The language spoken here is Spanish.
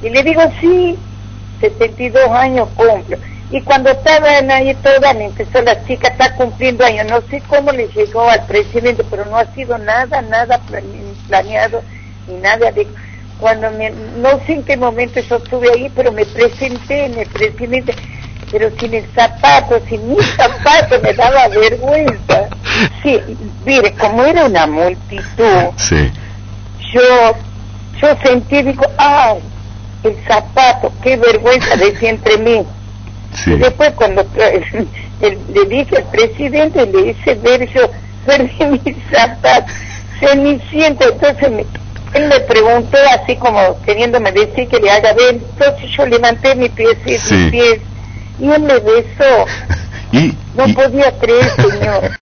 Y le digo, sí, 72 años cumplo. Y cuando estaban ahí todas, me empezó la chica, está cumpliendo años, no sé cómo le llegó al presidente, pero no ha sido nada planeado, ni nada de... no sé en qué momento yo estuve ahí, pero me presenté en el presidente, pero sin el zapato, sin mi zapato, me daba vergüenza. Sí, mire, como era una multitud, sí. yo sentí, digo, ay, el zapato, qué vergüenza, decía entre mí. Sí. Y después cuando le dije al presidente, le hice ver, yo perdí mis zapatos, Cenicienta. Entonces él me preguntó así como queriéndome decir que le haga ver. Entonces yo levanté mi pies y él me besó. No podía creer, señor.